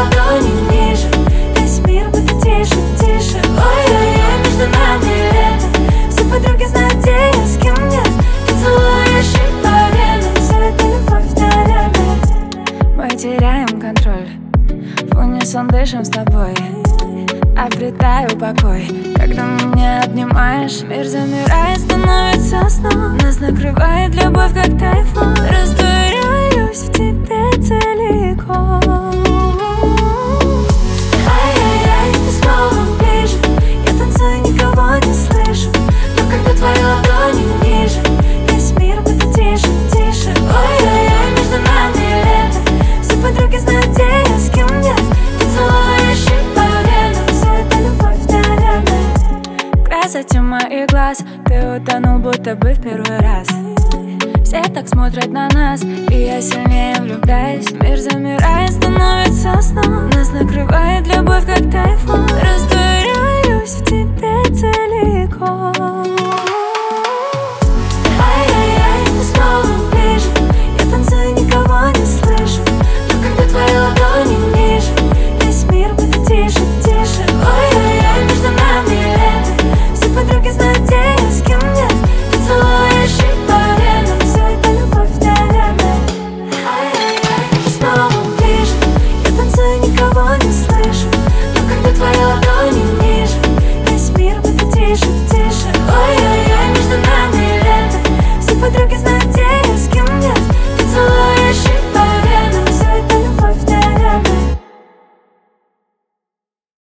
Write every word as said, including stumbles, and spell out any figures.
ладони ниже, весь мир будет тише, тише. Ой-ой-ой, между нами лето, все подруги знают, где я, с кем нет. Ты целуешь и по венам, все это любовь, наверное. Мы теряем контроль, в унисон дышим с тобой. Обретаю покой, когда меня обнимаешь. Мир замирает, становится сном. Нас накрывает любовь, как тайфун. Растворяюсь в тебе целиком. Ай-яй-яй, ты снова ближе. Я танцую, никого не слышу. Но когда твои ладони ниже, весь мир будет тише, тише. Ой-ой-ой, между нами лето, все подруги знают, где я, с кем нет. Ты целуешь и по венам, все это любовь, наверное. В красоте моих глаз ты утонул, будто бы в первый раз. Все так смотрят на нас, и я сильнее влюбляюсь. Мир замирает.